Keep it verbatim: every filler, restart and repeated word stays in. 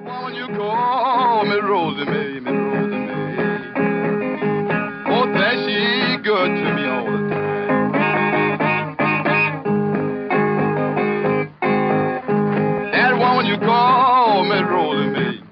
woman you call me Rosie Mae, Miss Rosie Mae. Oh, that she good to me all the time. That woman you call me Rosie Mae.